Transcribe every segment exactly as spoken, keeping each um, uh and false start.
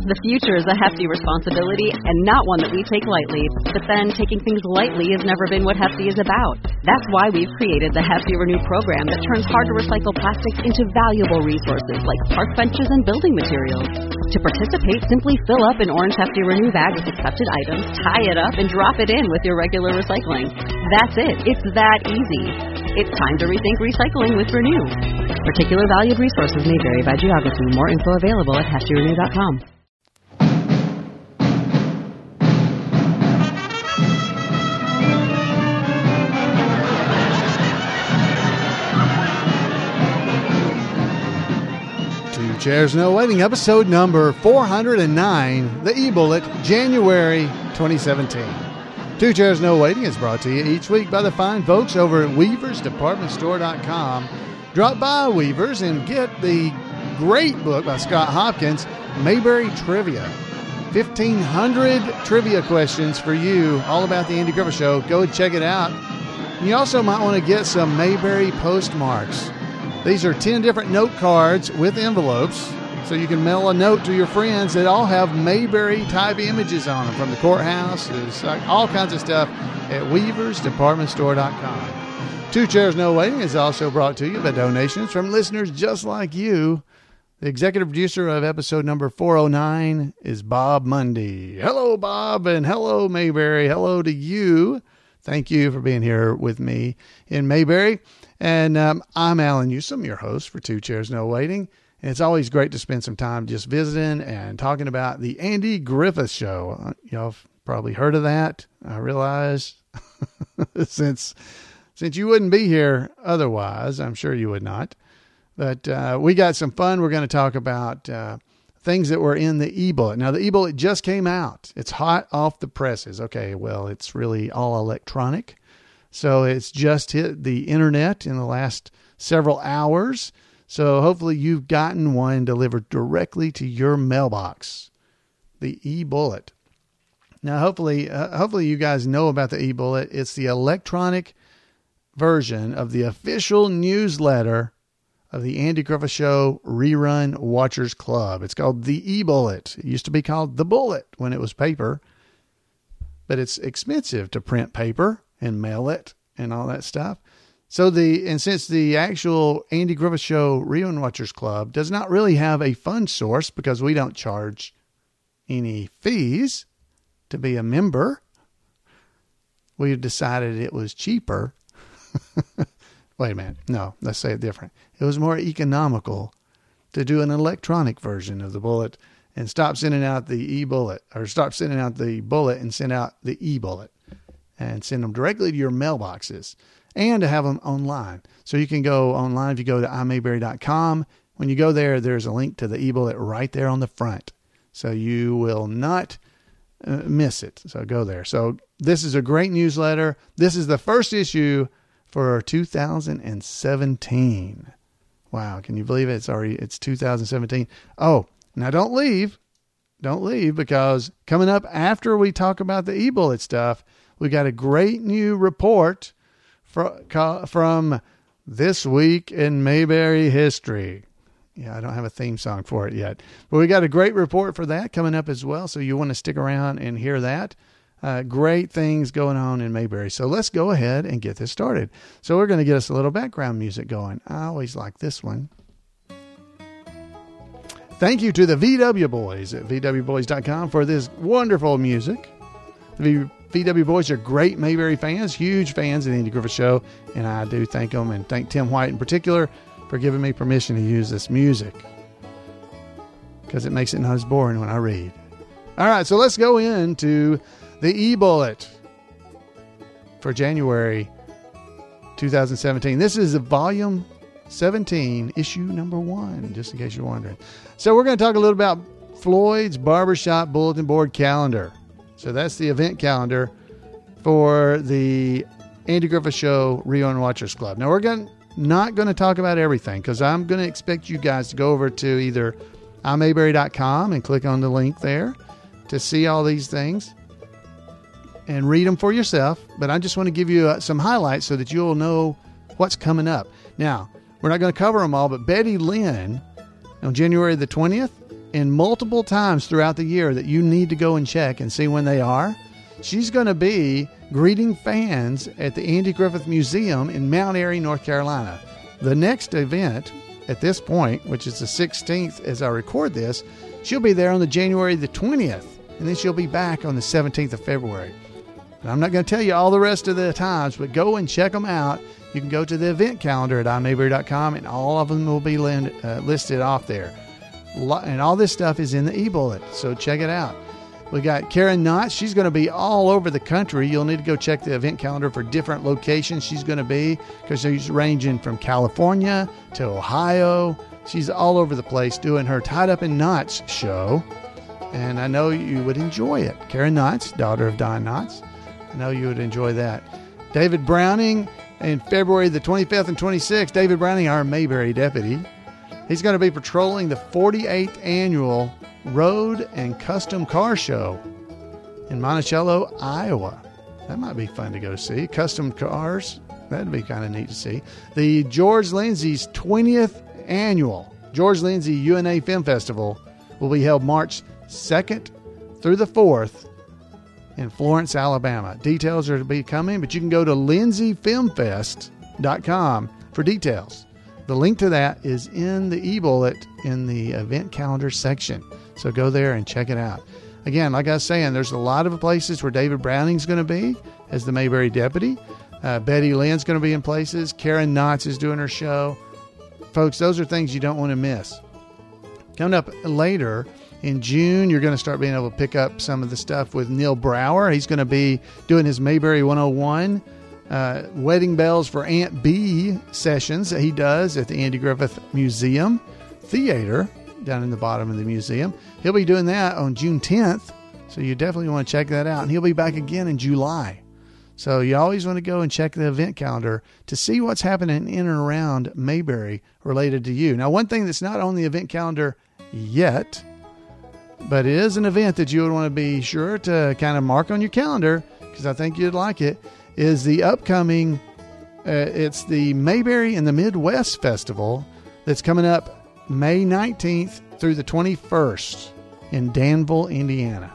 The future is a hefty responsibility and not one that we take lightly. But then, taking things lightly has never been what Hefty is about. That's why we've created the Hefty Renew program that turns hard-to-recycle plastics into valuable resources like park benches and building materials. To participate, simply fill up an orange Hefty Renew bag with accepted items, tie it up, and drop it in with your regular recycling. That's it. It's that easy. It's time to rethink recycling with Renew. Particular valued resources may vary by geography. More info available at hefty renew dot com. Two Chairs No Waiting, episode number four hundred nine, the E-Bullet, January twenty seventeen. Two Chairs No Waiting is brought to you each week by the fine folks over at weavers department store dot com. Drop by Weavers and get the great book by Scott Hopkins, Mayberry Trivia. fifteen hundred trivia questions for you, all about the Andy Griffith Show. Go and check it out. And you also might want to get some Mayberry postmarks. These are ten different note cards with envelopes, so you can mail a note to your friends that all have Mayberry-type images on them, from the courthouse, there's all kinds of stuff at weavers department store dot com. Two Chairs No Waiting is also brought to you by donations from listeners just like you. The executive producer of episode number four oh nine is Bob Mundy. Hello, Bob, and hello, Mayberry. Hello to you. Thank you for being here with me in Mayberry. And um, I'm Alan Newsom, your host for Two Chairs No Waiting. And it's always great to spend some time just visiting and talking about the Andy Griffith Show. Y'all have probably heard of that, I realize, since... Since you wouldn't be here otherwise, I'm sure you would not. But uh, we got some fun. We're going to talk about uh, things that were in the E-Bullet. Now, the E-Bullet just came out. It's hot off the presses. Okay, well, it's really all electronic. So it's just hit the internet in the last several hours. So hopefully you've gotten one delivered directly to your mailbox. The E-Bullet. Now, hopefully, uh, hopefully you guys know about the E-Bullet. It's the electronic version of the official newsletter of the Andy Griffith Show Rerun Watchers Club. It's called the E-Bullet. It used to be called the Bullet when it was paper, but it's expensive to print paper and mail it and all that stuff. So the, and since the actual Andy Griffith Show Rerun Watchers Club does not really have a fund source because we don't charge any fees to be a member, we've decided it was cheaper. Wait a minute. No, let's say it different. It was more economical to do an electronic version of the Bullet and stop sending out the E-Bullet, or stop sending out the Bullet and send out the E-Bullet and send them directly to your mailboxes, and to have them online. So you can go online if you go to i mayberry dot com. When you go there, there's a link to the E-Bullet right there on the front. So you will not uh, miss it. So go there. So this is a great newsletter. This is the first issue for two thousand seventeen. Wow, can you believe it? It's already, it's two thousand seventeen. Oh, now don't leave. Don't leave, because coming up after we talk about the E-Bullet stuff, we got a great new report from, from This Week in Mayberry History. Yeah, I don't have a theme song for it yet, but we got a great report for that coming up as well. So you want to stick around and hear that. Uh, great things going on in Mayberry. So let's go ahead and get this started. So we're going to get us a little background music going. I always like this one. Thank you to the V W Boys at v w boys dot com for this wonderful music. The V W Boys are great Mayberry fans, huge fans of the Andy Griffith Show, and I do thank them, and thank Tim White in particular for giving me permission to use this music, because it makes it not as boring when I read. All right, so let's go into the E-Bullet for January two thousand seventeen. This is a volume seventeen, issue number one, just in case you're wondering. So we're going to talk a little about Floyd's Barbershop Bulletin Board Calendar. So that's the event calendar for the Andy Griffith Show Rerun Watchers Club. Now we're going not going to talk about everything, because I'm going to expect you guys to go over to either i mayberry dot com and click on the link there to see all these things and read them for yourself. But I just want to give you uh, some highlights so that you'll know what's coming up. Now, we're not going to cover them all, but Betty Lynn on January the twentieth and multiple times throughout the year that you need to go and check and see when they are. She's going to be greeting fans at the Andy Griffith Museum in Mount Airy, North Carolina. The next event at this point, which is the sixteenth as I record this, she'll be there on the January the twentieth, and then she'll be back on the seventeenth of February. And I'm not going to tell you all the rest of the times, but go and check them out. You can go to the event calendar at i mayberry dot com, and all of them will be lind, uh, listed off there. And all this stuff is in the e-bullet, so check it out. We got Karen Knotts. She's going to be all over the country. You'll need to go check the event calendar for different locations she's going to be, because she's ranging from California to Ohio. She's all over the place doing her Tied Up in Knots show, and I know you would enjoy it. Karen Knotts, daughter of Don Knotts. I know you would enjoy that. David Browning in February the twenty-fifth and twenty-sixth. David Browning, our Mayberry deputy. He's going to be patrolling the forty-eighth annual Road and Custom Car Show in Monticello, Iowa. That might be fun to go see. Custom cars, that'd be kind of neat to see. The George Lindsay's twentieth annual George Lindsay U N A Film Festival will be held March second through the fourth in Florence, Alabama. Details are to be coming, but you can go to lindsay film fest dot com for details. The link to that is in the e-bullet in the event calendar section. So go there and check it out. Again, like I was saying, there's a lot of places where David Browning's going to be as the Mayberry deputy. Uh, Betty Lynn's going to be in places. Karen Knotts is doing her show. Folks, those are things you don't want to miss. Coming up later in June, you're going to start being able to pick up some of the stuff with Neil Brower. He's going to be doing his Mayberry one oh one uh, Wedding Bells for Aunt Bee sessions that he does at the Andy Griffith Museum Theater down in the bottom of the museum. He'll be doing that on June tenth, so you definitely want to check that out. And he'll be back again in July. So you always want to go and check the event calendar to see what's happening in and around Mayberry related to you. Now, one thing that's not on the event calendar yet, but it is an event that you would want to be sure to kind of mark on your calendar, because I think you'd like it, is the upcoming, uh, it's the Mayberry in the Midwest Festival that's coming up May nineteenth through the twenty-first in Danville, Indiana.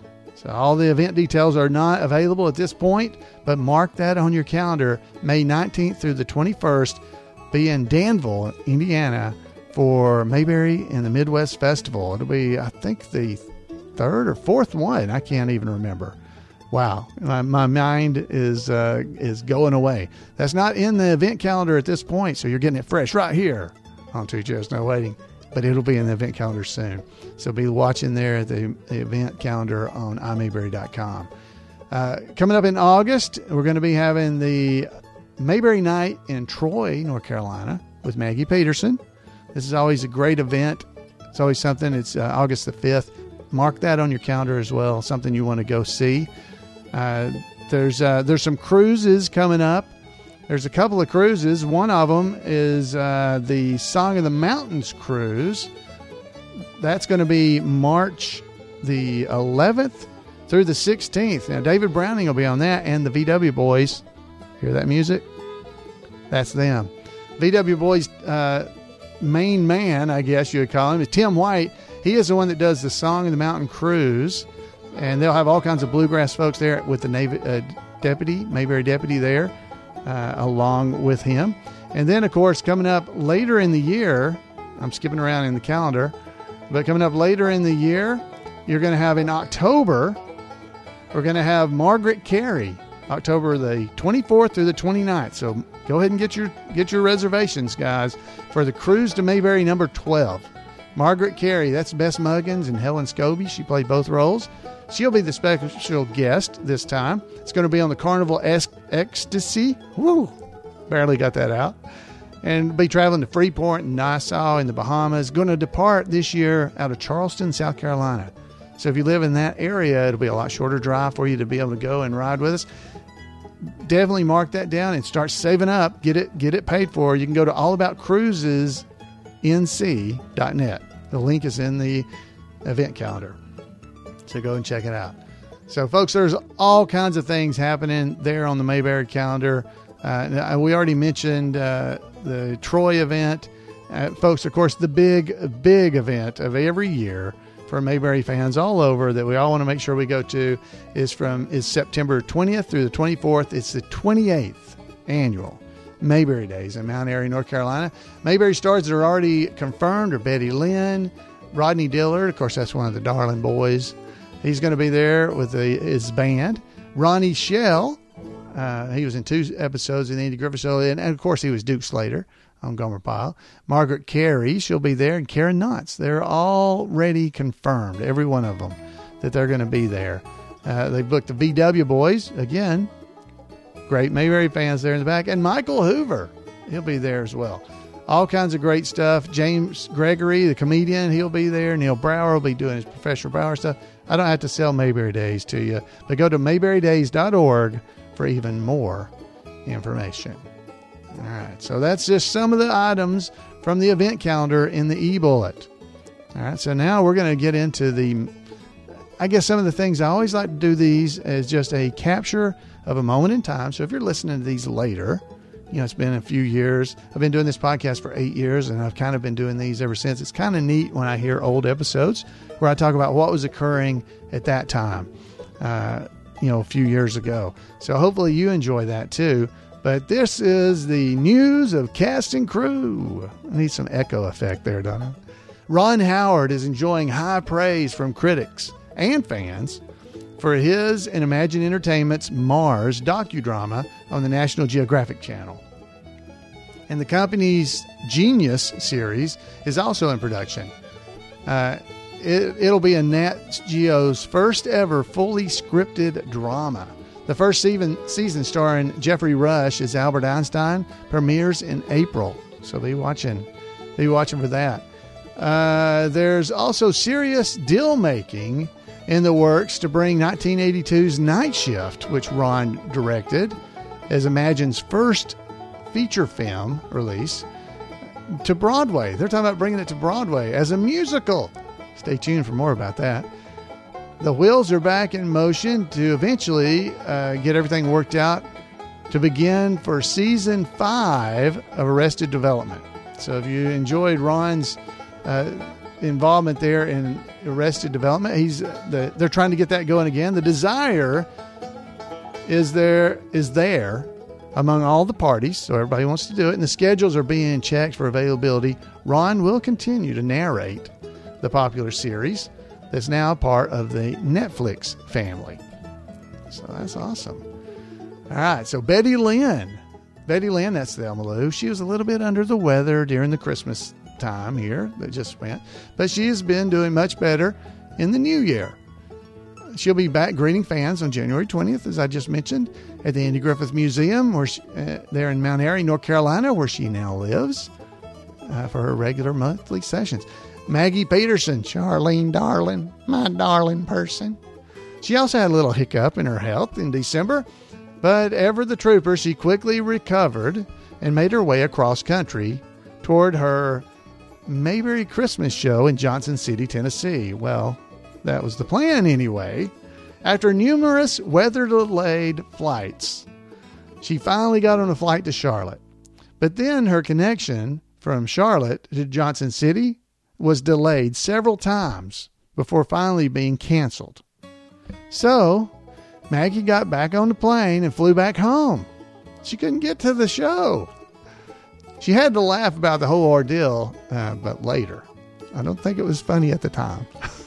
So all the event details are not available at this point, but mark that on your calendar. May nineteenth through the twenty-first, be in Danville, Indiana, for Mayberry in the Midwest Festival. It'll be, I think, the third or fourth one. I can't even remember. Wow, my, my mind is uh, is going away. That's not in the event calendar at this point, so you're getting it fresh right here on Two Chairs No Waiting. But it'll be in the event calendar soon. So be watching there at the, the event calendar on i mayberry dot com. Uh, coming up in August, we're going to be having the Mayberry Night in Troy, North Carolina, with Maggie Peterson. This is always a great event. It's always something. It's uh, August the fifth. Mark that on your calendar as well, something you want to go see. Uh, there's uh, there's some cruises coming up. There's a couple of cruises. One of them is uh, the Song of the Mountains cruise. That's going to be March the eleventh through the sixteenth. Now, David Browning will be on that, and the V W Boys. Hear that music? That's them. V W Boys' uh, main man, I guess you would call him, is Tim White. He is the one that does the Song of the Mountain cruise, and they'll have all kinds of bluegrass folks there with the Navy, uh, deputy, Mayberry deputy there. Uh, along with him. And then, of course, coming up later in the year, I'm skipping around in the calendar, but coming up later in the year, you're going to have in October, we're going to have Margaret Carey, October the twenty-fourth through the twenty-ninth. So go ahead and get your get your reservations, guys, for the Cruise to Mayberry number twelve. Margaret Carey, that's Bess Muggins and Helen Scobie. She played both roles. She'll be the special guest this time. It's going to be on the Carnival es- Ecstasy. Woo! Barely got that out. And be traveling to Freeport and Nassau in the Bahamas. Going to depart this year out of Charleston, South Carolina. So if you live in that area, it'll be a lot shorter drive for you to be able to go and ride with us. Definitely mark that down and start saving up. Get it, get it paid for. You can go to all about cruises n c dot net. The link is in the event calendar. So go and check it out. So, folks, there's all kinds of things happening there on the Mayberry calendar. Uh, we already mentioned uh, the Troy event. Uh, folks, of course, the big, big event of every year for Mayberry fans all over that we all want to make sure we go to is from is September twentieth through the twenty-fourth. It's the twenty-eighth annual Mayberry Days in Mount Airy, North Carolina. Mayberry stars that are already confirmed are Betty Lynn, Rodney Dillard. Of course, that's one of the Darling boys. He's going to be there with the, his band. Ronnie Shell. Uh, he was in two episodes of the Andy Griffith Show. And, and, of course, he was Duke Slater on Gomer Pyle. Margaret Carey, she'll be there. And Karen Knotts. They're already confirmed, every one of them, that they're going to be there. Uh, they booked the V W Boys. Again, great Mayberry fans there in the back. And Michael Hoover. He'll be there as well. All kinds of great stuff. James Gregory, the comedian, he'll be there. Neil Brower will be doing his Professor Brower stuff. I don't have to sell Mayberry Days to you, but go to mayberry days dot org for even more information. All right, so that's just some of the items from the event calendar in the e-bullet. All right, so now we're going to get into the, I guess some of the things I always like to do these as just a capture of a moment in time. So if you're listening to these later, you know, it's been a few years. I've been doing this podcast for eight years, and I've kind of been doing these ever since. It's kind of neat when I hear old episodes where I talk about what was occurring at that time, uh, you know, a few years ago. So hopefully you enjoy that too. But this is the news of cast and crew. I need some echo effect there, don't I? Ron Howard is enjoying high praise from critics and fans for his and Imagine Entertainment's Mars docudrama on the National Geographic Channel. And the company's Genius series is also in production. Uh, it, it'll be a Nat Geo's first ever fully scripted drama. The first season, season starring Jeffrey Rush as Albert Einstein premieres in April. So be watching, be watching for that. Uh, there's also serious deal making in the works to bring nineteen eighty-two's Night Shift, which Ron directed, as Imagine's first feature film release, to Broadway. They're talking about bringing it to Broadway as a musical. Stay tuned for more about that. The wheels are back in motion to eventually uh, get everything worked out to begin for season five of Arrested Development. So if you enjoyed Ron's uh, involvement there in Arrested Development, he's uh, the, they're trying to get that going again. The desire is there is there among all the parties, so everybody wants to do it, and the schedules are being checked for availability. Ron will continue to narrate the popular series that's now part of the Netflix family. So that's awesome. All right, so Betty Lynn. Betty Lynn, that's Thelma Lou. She was a little bit under the weather during the Christmas time here that just went, but she has been doing much better in the new year. She'll be back greeting fans on January twentieth, as I just mentioned, at the Andy Griffith Museum, where she, uh, there in Mount Airy, North Carolina, where she now lives, uh, for her regular monthly sessions. Maggie Peterson, Charlene darling, my darling person. She also had a little hiccup in her health in December, but ever the trooper, she quickly recovered and made her way across country toward her Mayberry Christmas show in Johnson City, Tennessee. Well, that was the plan anyway. After numerous weather-delayed flights, she finally got on a flight to Charlotte. But then her connection from Charlotte to Johnson City was delayed several times before finally being canceled. So Maggie got back on the plane and flew back home. She couldn't get to the show. She had to laugh about the whole ordeal, uh, but later. I don't think it was funny at the time.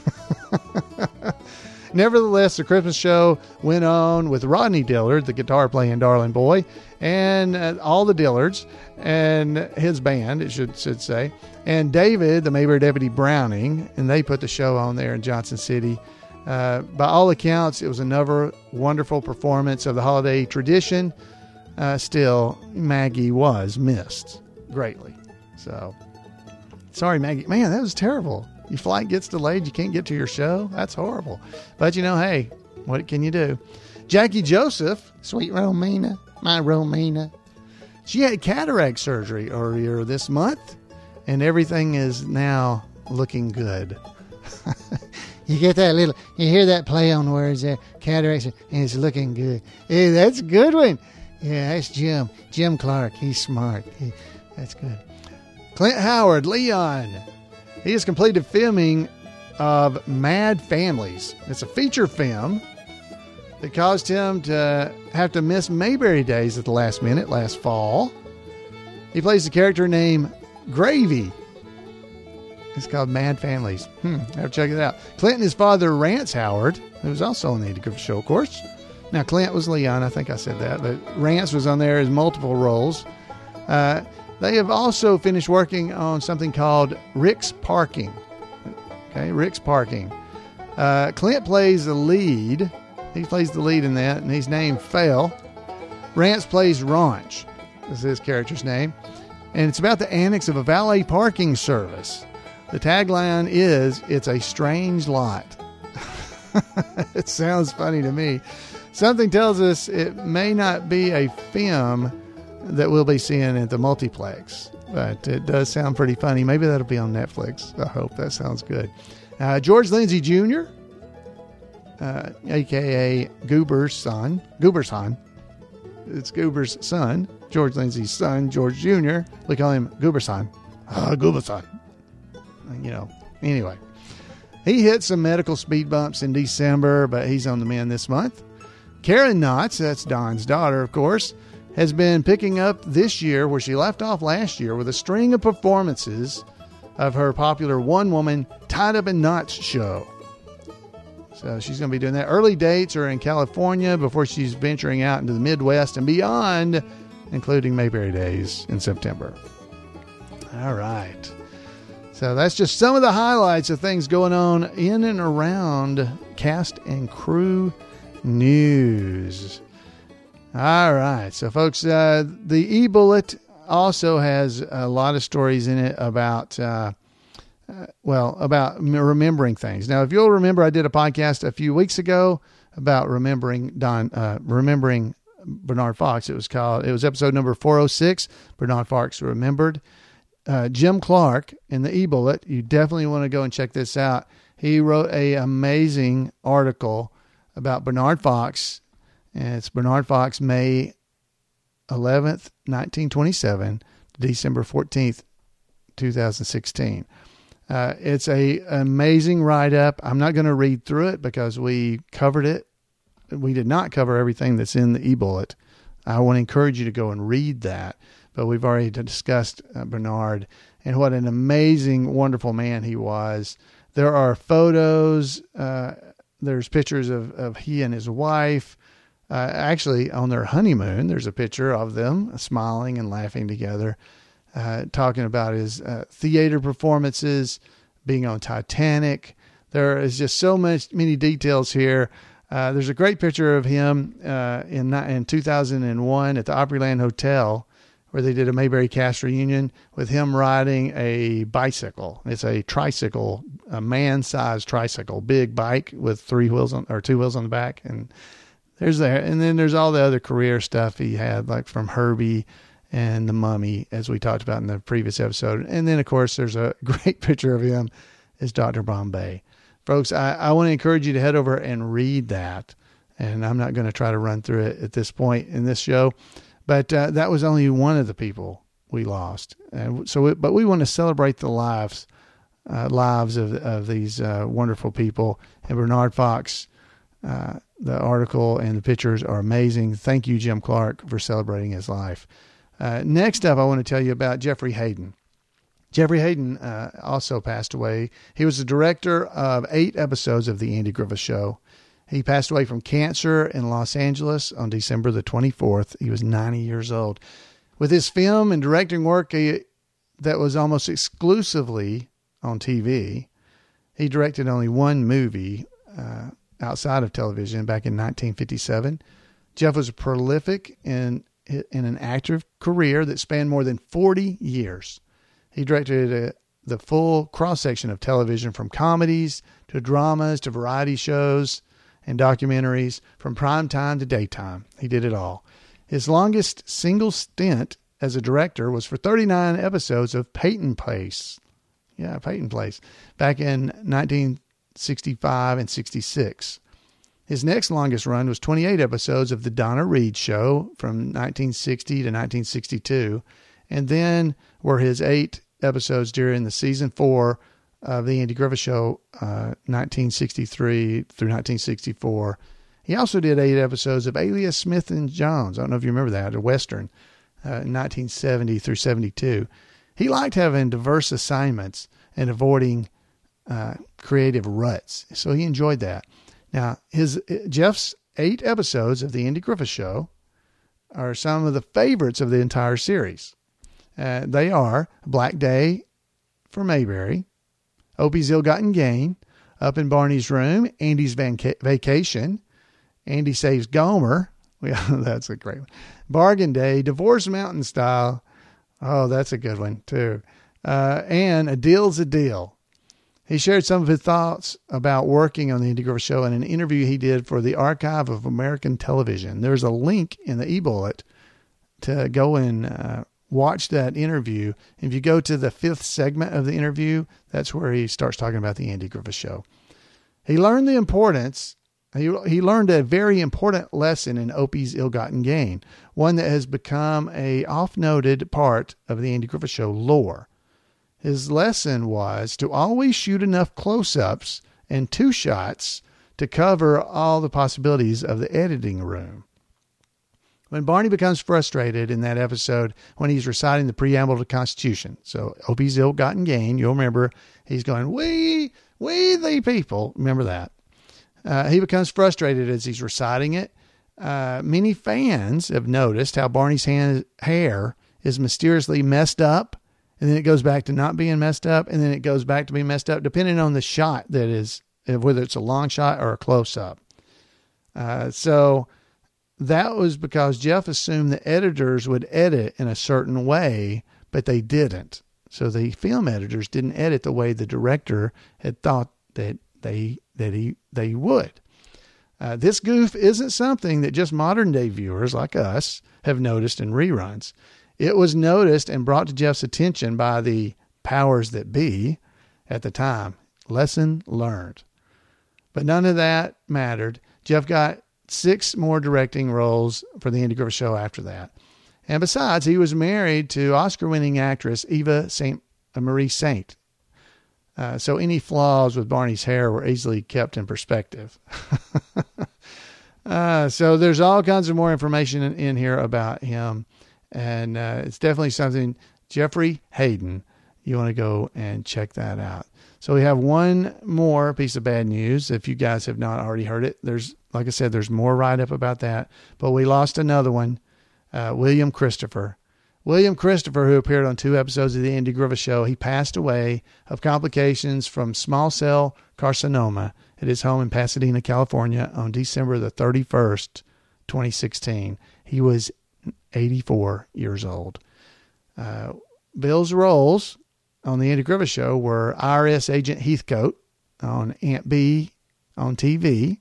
Nevertheless, the Christmas show went on with Rodney Dillard, the guitar-playing darling boy, and uh, all the Dillards, and his band, it should should say, and David, the Mayberry Deputy Browning, and they put the show on there in Johnson City. Uh, by all accounts, it was another wonderful performance of the holiday tradition. Uh, still, Maggie was missed greatly. So, sorry, Maggie. Man, that was terrible. Your flight gets delayed. You can't get to your show. That's horrible. But, you know, hey, what can you do? Jackie Joseph, sweet Romina, my Romina. She had cataract surgery earlier this month, and everything is now looking good. You get that little, you hear that play on words there, cataracts, and it's looking good. Hey, that's a good one. Yeah, that's Jim. Jim Clark. He's smart. He, that's good. Clint Howard, Leon. He has completed filming of Mad Families. It's a feature film that caused him to have to miss Mayberry Days at the last minute last fall. He plays a character named Gravy. It's called Mad Families. Hmm, I have to check it out. Clint and his father, Rance Howard, who was also on the Andy Griffith Show, of course. Now, Clint was Leon. I think I said that. But Rance was on there as multiple roles. Uh, they have also finished working on something called Rick's Parking. Okay, Rick's Parking. Uh, Clint plays the lead. He plays the lead in that, and he's named Phil. Rance plays Raunch. This is his character's name. And it's about the annex of a valet parking service. The tagline is, "It's a strange lot." It sounds funny to me. Something tells us it may not be a film that we'll be seeing at the multiplex, but it does sound pretty funny. Maybe that'll be on Netflix. I hope. That sounds good. Uh, George Lindsay Junior, uh, a k a. Goober's son. Goober's son. It's Goober's son. George Lindsay's son, George Junior We call him Goober's son. Uh, Goober's son. You know, anyway. He hit some medical speed bumps in December, but he's on the mend this month. Karen Knotts, that's Don's daughter, of course, has been picking up this year where she left off last year with a string of performances of her popular one-woman Tied Up in Knots show. So she's going to be doing that. Early dates are in California before she's venturing out into the Midwest and beyond, including Mayberry Days in September. All right. So that's just some of the highlights of things going on in and around cast and crew news. All right. So, folks, uh, the e-bullet also has a lot of stories in it about, uh, uh, well, about remembering things. Now, if you'll remember, I did a podcast a few weeks ago about remembering Don, uh, remembering Bernard Fox. It was called, it was episode number four oh six, Bernard Fox Remembered. Uh, Jim Clark in the e-bullet, you definitely want to go and check this out. He wrote a amazing article about Bernard Fox, and it's Bernard Fox, May eleventh, nineteen twenty-seven, December fourteenth, twenty sixteen. Uh, it's a amazing write-up. I'm not going to read through it because we covered it. We did not cover everything that's in the e-bullet. I want to encourage you to go and read that. But we've already discussed uh, Bernard and what an amazing, wonderful man he was. There are photos. Uh, there's pictures of, of he and his wife. Uh, actually, on their honeymoon, there's a picture of them smiling and laughing together, uh, talking about his uh, theater performances, being on Titanic. There is just so much, many details here. Uh, there's a great picture of him uh, in in two thousand one at the Opryland Hotel, where they did a Mayberry cast reunion with him riding a bicycle. It's a tricycle, a man-sized tricycle, big bike with three wheels on, or two wheels on the back. And there's that. And then there's all the other career stuff he had, like from Herbie and The Mummy, as we talked about in the previous episode. And then, of course, there's a great picture of him as Doctor Bombay. Folks, I, I want to encourage you to head over and read that. And I'm not going to try to run through it at this point in this show. But uh, that was only one of the people we lost. And so, it, but we want to celebrate the lives, uh, lives of of these uh, wonderful people. And Bernard Fox, uh, the article and the pictures are amazing. Thank you, Jim Clark, for celebrating his life. Uh, next up, I want to tell you about Jeffrey Hayden. Jeffrey Hayden uh, also passed away. He was the director of eight episodes of The Andy Griffith Show. He passed away from cancer in Los Angeles on December the twenty-fourth. He was ninety years old. With his film and directing work he, that was almost exclusively on T V, he directed only one movie uh, outside of television back in nineteen fifty-seven. Jeff was prolific in, in an active career that spanned more than forty years. He directed a, the full cross-section of television, from comedies to dramas to variety shows and documentaries, from prime time to daytime. He did it all. His longest single stint as a director was for thirty-nine episodes of Peyton Place. Yeah, Peyton Place, back in nineteen sixty-five and sixty-six. His next longest run was twenty-eight episodes of The Donna Reed Show from nineteen sixty to nineteen sixty-two. And then were his eight episodes during the season four of the Andy Griffith Show, uh, nineteen sixty-three through nineteen sixty-four. He also did eight episodes of Alias Smith and Jones. I don't know if you remember that, a Western, uh, nineteen seventy through seventy-two. He liked having diverse assignments and avoiding uh, creative ruts, so he enjoyed that. Now, his Jeff's eight episodes of the Andy Griffith Show are some of the favorites of the entire series. Uh, they are Black Day for Mayberry, Opie's Ill-Gotten Gain, Up in Barney's Room, Andy's Vanca- Vacation, Andy Saves Gomer. That's a great one. Bargain Day, Divorce Mountain Style. Oh, that's a good one too. Uh, and A Deal's a Deal. He shared some of his thoughts about working on the Andy Griffith Show in an interview he did for the Archive of American Television. There's a link in the e-bullet to go and uh, watch that interview. If you go to the fifth segment of the interview, that's where he starts talking about the Andy Griffith Show. He learned the importance, he, he learned a very important lesson in Opie's Ill-Gotten Gain, one that has become a oft-noted part of the Andy Griffith Show lore. His lesson was to always shoot enough close-ups and two shots to cover all the possibilities of the editing room. When Barney becomes frustrated in that episode when he's reciting the preamble to the Constitution, so Opie's Ill-Gotten Gain, you'll remember he's going, we, we the people. Remember that. Uh, he becomes frustrated as he's reciting it. Uh, many fans have noticed how Barney's hand, hair is mysteriously messed up, and then it goes back to not being messed up, and then it goes back to being messed up, depending on the shot that is, whether it's a long shot or a close-up. Uh, so that was because Jeff assumed the editors would edit in a certain way, but they didn't. So the film editors didn't edit the way the director had thought that they that he they would. Uh, this goof isn't something that just modern-day viewers like us have noticed in reruns. It was noticed and brought to Jeff's attention by the powers that be at the time. Lesson learned. But none of that mattered. Jeff got six more directing roles for the Andy Griffith Show after that. And besides, he was married to Oscar-winning actress Eva Saint Marie Saint. Uh, so any flaws with Barney's hair were easily kept in perspective. uh, so there's all kinds of more information in, in here about him. And uh, it's definitely something, Jeffrey Hayden, you want to go and check that out. So we have one more piece of bad news. If you guys have not already heard it, there's, like I said, there's more write-up about that. But we lost another one, uh, William Christopher. William Christopher, who appeared on two episodes of the Andy Griffith Show, he passed away of complications from small cell carcinoma at his home in Pasadena, California on December the thirty-first, twenty sixteen. He was eighty-four years old. Uh, Bill's roles on the Andy Griffith Show were I R S Agent Heathcote on Aunt Bee on T V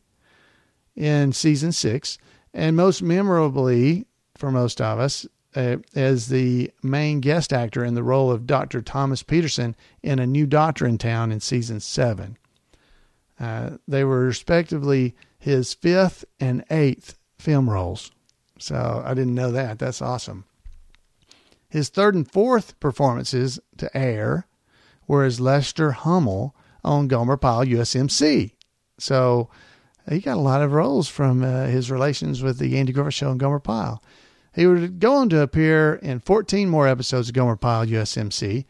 in season six, and most memorably for most of us, uh, as the main guest actor in the role of Doctor Thomas Peterson in A New Doctor in Town in season seven. Uh, they were respectively his fifth and eighth film roles. So I didn't know that. That's awesome. His third and fourth performances to air were as Lester Hummel on Gomer Pyle U S M C. So he got a lot of roles from uh, his relations with the Andy Griffith Show and Gomer Pyle. He would go on to appear in fourteen more episodes of Gomer Pyle U S M C.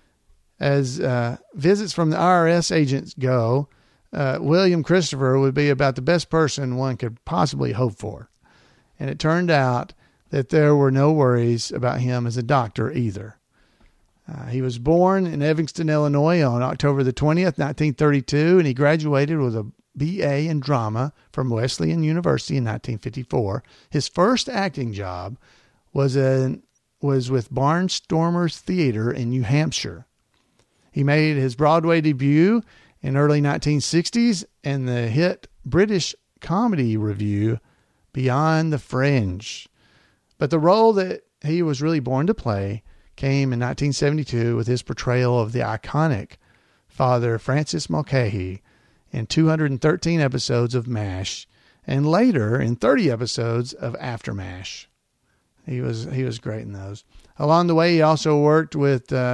As uh, visits from the I R S agents go, uh, William Christopher would be about the best person one could possibly hope for. And it turned out that there were no worries about him as a doctor either. Uh, he was born in Evanston, Illinois on October the twentieth, nineteen thirty-two, and he graduated with a B A in drama from Wesleyan University in nineteen fifty-four. His first acting job was, a, was with Barnstormers Theater in New Hampshire. He made his Broadway debut in early nineteen sixties in the hit British comedy revue Beyond the Fringe. But the role that he was really born to play came in nineteen seventy-two with his portrayal of the iconic Father Francis Mulcahy in two hundred thirteen episodes of MASH, and later in thirty episodes of After MASH. He was he was great in those. Along the way, he also worked with uh,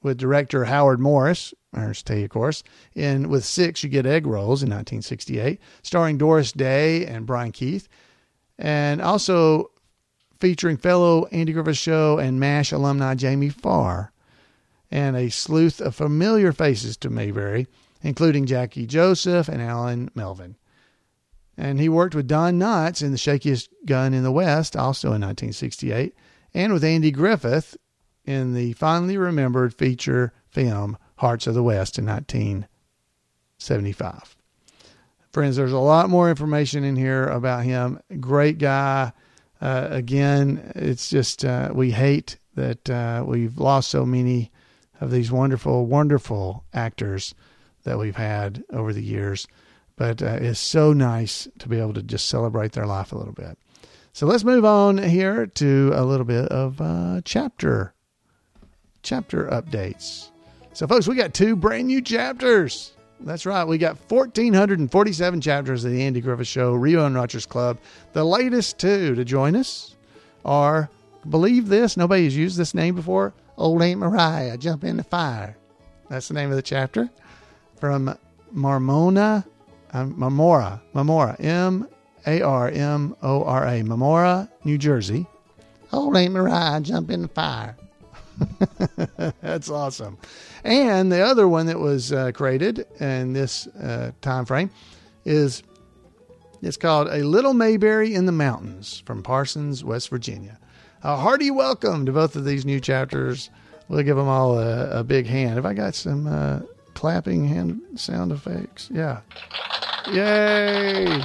with director Howard Morris, Ernest T, of course. And with Six, You Get Egg Rolls in nineteen sixty-eight, starring Doris Day and Brian Keith. And also featuring fellow Andy Griffith Show and MASH alumni Jamie Farr. And a sleuth of familiar faces to Mayberry, including Jackie Joseph and Alan Melvin. And he worked with Don Knotts in The Shakiest Gun in the West, also in nineteen sixty-eight, and with Andy Griffith in the fondly remembered feature film Hearts of the West in nineteen seventy-five. Friends, there's a lot more information in here about him. Great guy. Uh, again, it's just, uh, we hate that uh, we've lost so many of these wonderful, wonderful actors that we've had over the years. But uh, it's so nice to be able to just celebrate their life a little bit. So let's move on here to a little bit of uh, chapter chapter updates. So, folks, we got two brand new chapters. That's right. We got one thousand four hundred forty-seven chapters of the Andy Griffith Show, Rerun Watchers Club. The latest two to join us are, believe this, nobody has used this name before, Old Aunt Mariah, Jump in the Fire. That's the name of the chapter. From Marmona, um, Marmora, Marmora, M A R M O R A, Marmora, New Jersey. Old Aunt Mariah, Jump in the Fire. That's awesome. And the other one that was uh, created in this uh, time frame is, it's called A Little Mayberry in the Mountains from Parsons, West Virginia. A hearty welcome to both of these new chapters. We'll give them all a, a big hand. Have I got some uh, clapping hand sound effects? Yeah. Yay.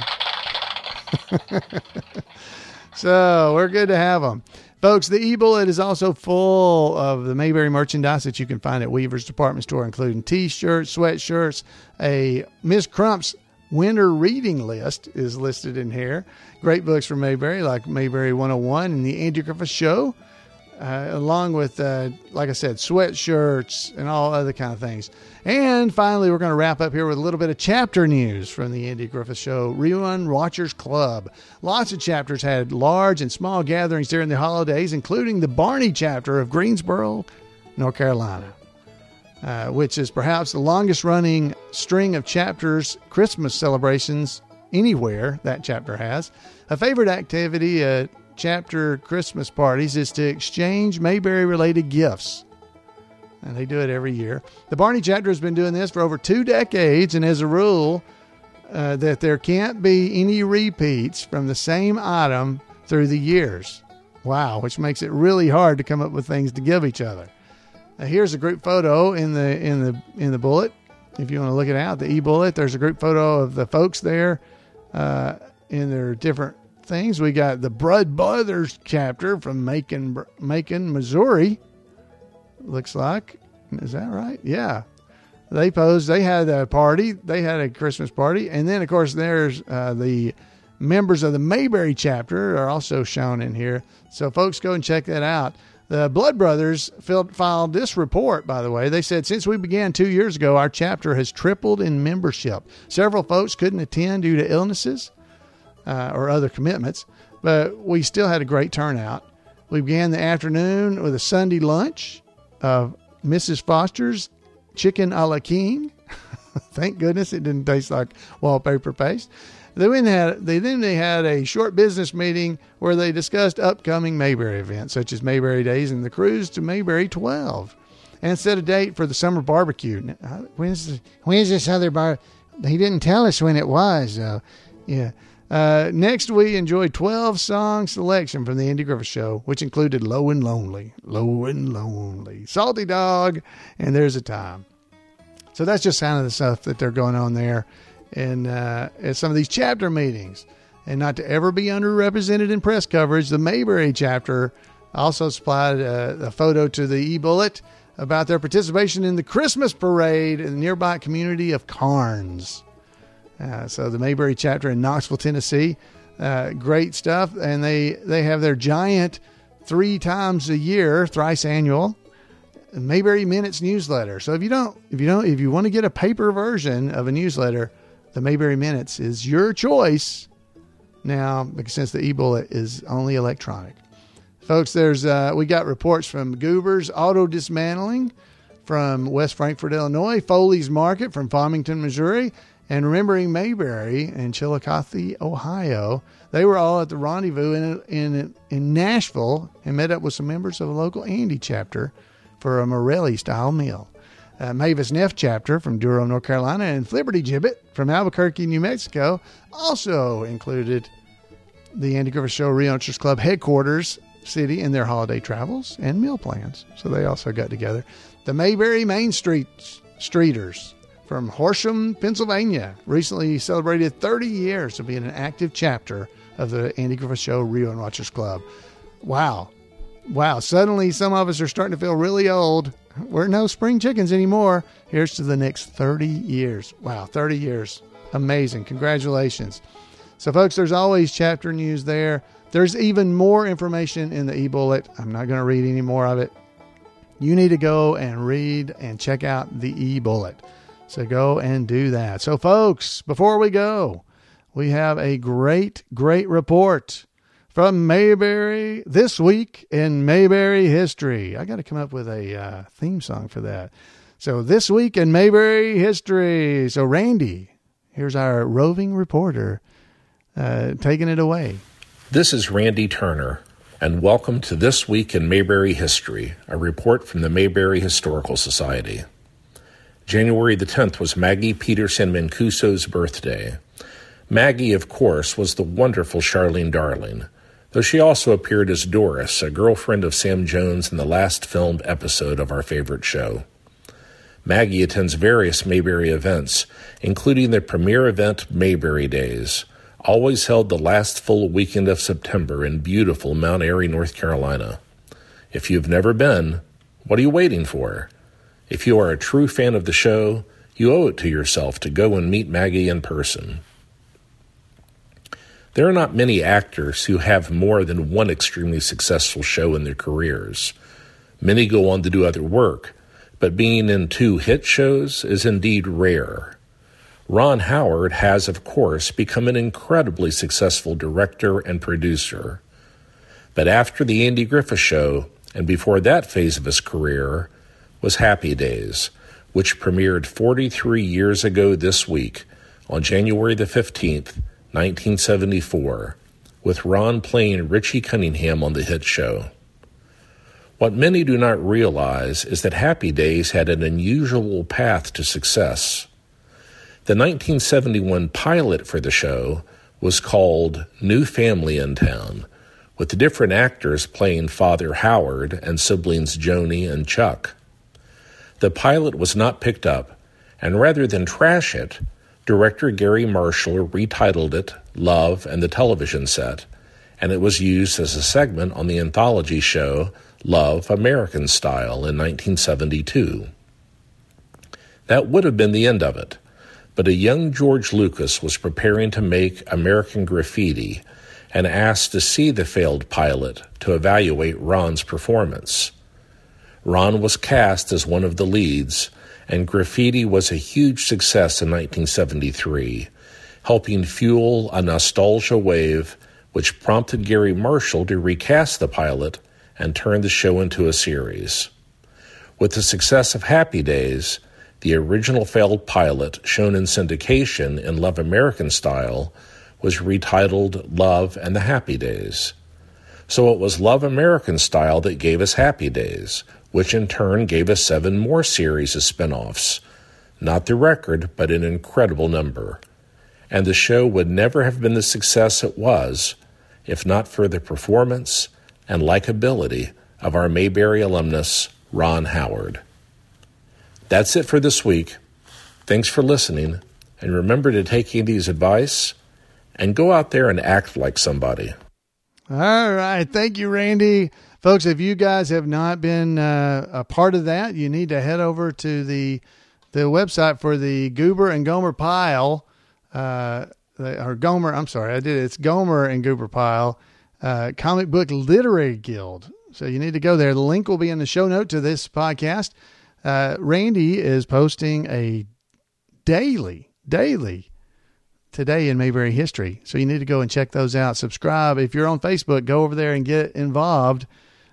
So we're good to have them. Folks, the e-bullet is also full of the Mayberry merchandise that you can find at Weaver's Department Store, including t-shirts, sweatshirts. A Miss Crump's winter reading list is listed in here. Great books from Mayberry, like Mayberry one oh one and The Andy Griffith Show, uh, along with, uh, like I said, sweatshirts and all other kind of things. And finally, we're going to wrap up here with a little bit of chapter news from the Andy Griffith Show Rerun Watchers Club. Lots of chapters had large and small gatherings during the holidays, including the Barney chapter of Greensboro, North Carolina, uh, which is perhaps the longest running string of chapters Christmas celebrations anywhere that chapter has. A favorite activity at chapter Christmas parties is to exchange Mayberry related gifts. And they do it every year. The Barney chapter has been doing this for over two decades, and as a rule, uh, that there can't be any repeats from the same item through the years. Wow, which makes it really hard to come up with things to give each other. Now, here's a group photo in the in the in the bullet. If you want to look it out, the e-bullet, there's a group photo of the folks there uh, in their different things. We got the Blood Brothers chapter from Macon, Macon, Missouri. Looks like. Is that right? Yeah. They posed. They had a party. They had a Christmas party. And then, of course, there's uh, the members of the Mayberry chapter are also shown in here. So, folks, go and check that out. The Blood Brothers filled, filed this report, by the way. They said, since we began two years ago, our chapter has tripled in membership. Several folks couldn't attend due to illnesses uh, or other commitments, but we still had a great turnout. We began the afternoon with a Sunday lunch of Missus Foster's chicken a la king. Thank goodness it didn't taste like wallpaper paste. They then had they then they had a short business meeting where they discussed upcoming Mayberry events such as Mayberry Days and the cruise to Mayberry twelve, and set a date for the summer barbecue. When's the, when's this other bar? He didn't tell us when it was. So, yeah. Uh, next, we enjoyed twelve song selection from the Andy Griffith Show, which included Low and Lonely, Low and Lonely, Salty Dog, and There's a Time. So that's just kind of the stuff that they're going on there in, uh, in some of these chapter meetings. And not to ever be underrepresented in press coverage, the Mayberry chapter also supplied a, a photo to the e-bullet about their participation in the Christmas parade in the nearby community of Carnes. Uh, so the Mayberry chapter in Knoxville, Tennessee, uh, great stuff. And they, they have their giant three times a year, thrice annual Mayberry Minutes newsletter. So if you don't, if you don't, if you want to get a paper version of a newsletter, the Mayberry Minutes is your choice now, because since the e-bullet is only electronic. Folks, there's, uh, we got reports from Goobers Auto Dismantling from West Frankfort, Illinois, Foley's Market from Farmington, Missouri, and Remembering Mayberry in Chillicothe, Ohio. They were all at the Rendezvous in, in, in Nashville and met up with some members of a local Andy chapter for a Morelli-style meal. Uh, Mavis Neff chapter from Durham, North Carolina, and Flibberty Gibbet from Albuquerque, New Mexico also included the Andy Griffith Show Reowners Club headquarters city in their holiday travels and meal plans. So they also got together. The Mayberry Main Street Streeters from Horsham, Pennsylvania, recently celebrated thirty years of being an active chapter of the Andy Griffith Show Reel and Watchers Club. Wow. Wow. Suddenly some of us are starting to feel really old. We're no spring chickens anymore. Here's to the next thirty years. Wow. thirty years. Amazing. Congratulations. So folks, there's always chapter news there. There's even more information in the e-bullet. I'm not going to read any more of it. You need to go and read and check out the e-bullet. So go and do that. So folks, before we go, we have a great, great report from Mayberry this week in Mayberry history. I got to come up with a uh, theme song for that. So this week in Mayberry history. So Randy, here's our roving reporter uh, taking it away. This is Randy Turner, and welcome to This Week in Mayberry History, a report from the Mayberry Historical Society. January the tenth was Maggie Peterson Mancuso's birthday. Maggie, of course, was the wonderful Charlene Darling, though she also appeared as Doris, a girlfriend of Sam Jones in the last filmed episode of our favorite show. Maggie attends various Mayberry events, including the premiere event Mayberry Days, always held the last full weekend of September in beautiful Mount Airy, North Carolina. If you've never been, what are you waiting for? If you are a true fan of the show, you owe it to yourself to go and meet Maggie in person. There are not many actors who have more than one extremely successful show in their careers. Many go on to do other work, but being in two hit shows is indeed rare. Ron Howard has, of course, become an incredibly successful director and producer. But after the Andy Griffith Show, and before that phase of his career, was Happy Days, which premiered forty-three years ago this week on January the fifteenth, nineteen seventy-four, with Ron playing Richie Cunningham on the hit show. What many do not realize is that Happy Days had an unusual path to success. The nineteen seventy-one pilot for the show was called New Family in Town, with the different actors playing Father Howard and siblings Joni and Chuck. The pilot was not picked up, and rather than trash it, director Gary Marshall retitled it Love and the Television Set, and it was used as a segment on the anthology show Love, American Style in nineteen seventy-two. That would have been the end of it. But a young George Lucas was preparing to make American Graffiti and asked to see the failed pilot to evaluate Ron's performance. Ron was cast as one of the leads, and Graffiti was a huge success in nineteen seventy-three, helping fuel a nostalgia wave which prompted Gary Marshall to recast the pilot and turn the show into a series. With the success of Happy Days, the original failed pilot, shown in syndication in Love American Style, was retitled Love and the Happy Days. So it was Love American Style that gave us Happy Days, which in turn gave us seven more series of spin-offs. Not the record, but an incredible number. And the show would never have been the success it was if not for the performance and likability of our Mayberry alumnus, Ron Howard. That's it for this week. Thanks for listening, and remember to take Andy's advice and go out there and act like somebody. All right. Thank you, Randy. Folks, if you guys have not been uh, a part of that, you need to head over to the the website for the Goober and Gomer Pyle, uh, or Gomer, I'm sorry, I did it. It's Gomer and Goober Pyle, uh, Comic Book Literary Guild. So you need to go there. The link will be in the show note to this podcast. Uh, Randy is posting a daily, daily Today in Mayberry History. So you need to go and check those out. Subscribe. If you're on Facebook, go over there and get involved.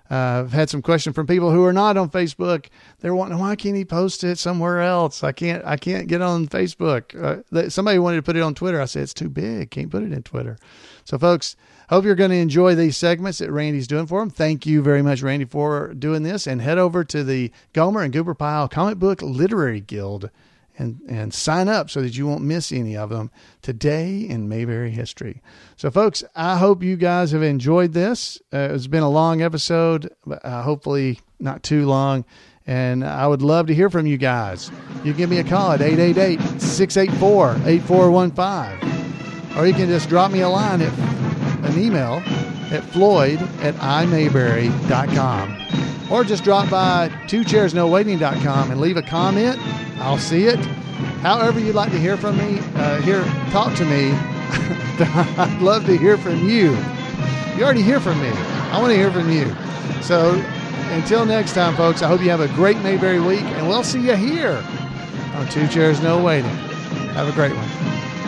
Uh, I've had some questions from people who are not on Facebook. They're wanting, why can't he post it somewhere else? I can't, I can't get on Facebook. Uh, they, somebody wanted to put it on Twitter. I said, it's too big. Can't put it in Twitter. So folks, hope you're going to enjoy these segments that Randy's doing for them. Thank you very much, Randy, for doing this, and head over to the Gomer and Goober Pile Comic Book Literary Guild and, and sign up so that you won't miss any of them today in Mayberry history. So folks, I hope you guys have enjoyed this. Uh, it's been a long episode, but uh, hopefully not too long. And I would love to hear from you guys. You can give me a call at eight eight eight, six eight four, eight four one five. Or you can just drop me a line at an email at floyd at i mayberry dot com. Or just drop by two chairs no waiting dot com and leave a comment. I'll see it. However you'd like to hear from me, uh, hear, talk to me. I'd love to hear from you. You already hear from me. I want to hear from you. So until next time, folks, I hope you have a great Mayberry week, and we'll see you here on Two Chairs No Waiting. Have a great one.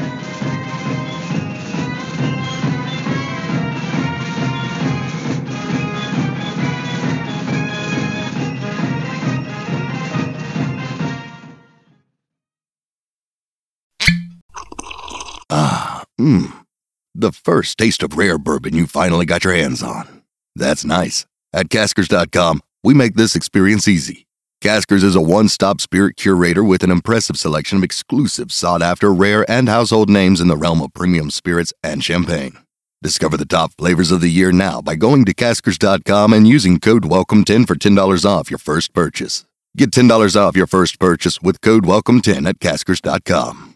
Ah, mmm. The first taste of rare bourbon you finally got your hands on. That's nice. At Caskers dot com, we make this experience easy. Caskers is a one-stop spirit curator with an impressive selection of exclusive, sought-after, rare, and household names in the realm of premium spirits and champagne. Discover the top flavors of the year now by going to Caskers dot com and using code welcome ten for ten dollars off your first purchase. Get ten dollars off your first purchase with code welcome ten at Caskers dot com.